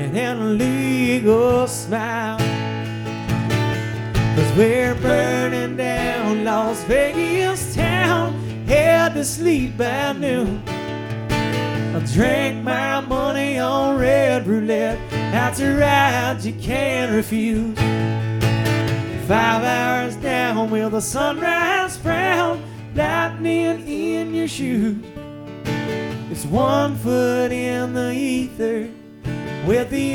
and a legal smile. 'Cause we're burning down Las Vegas town, head to sleep by noon. I drank my money on red roulette, that's a ride you can't refuse. 5 hours down with the sunrise brown, lightning in your shoes. It's 1 foot in the ether with the